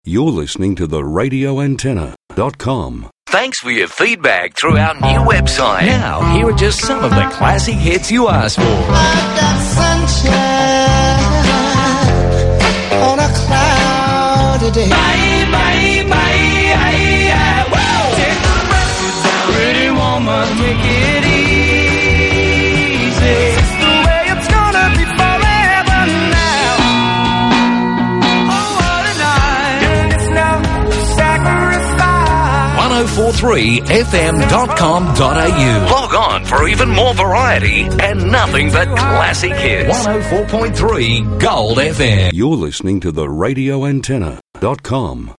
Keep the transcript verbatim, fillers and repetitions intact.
You're listening to the radio antenna dot com. Thanks for your feedback through our new website. Now, here are just some of the classic hits you asked for. I've got sunshine on a cloudy day. Bye, bye, bye, aye, aye. Whoa! Take my breath down. Pretty woman, take it easy. It's the way it's gonna be forever now. Oh, what a night. And it's now sacrifice. ten forty-three F M dot com dot a u. Log on for even more variety and nothing but classic hits. one oh four point three Gold F M. You're listening to the radio antenna dot com.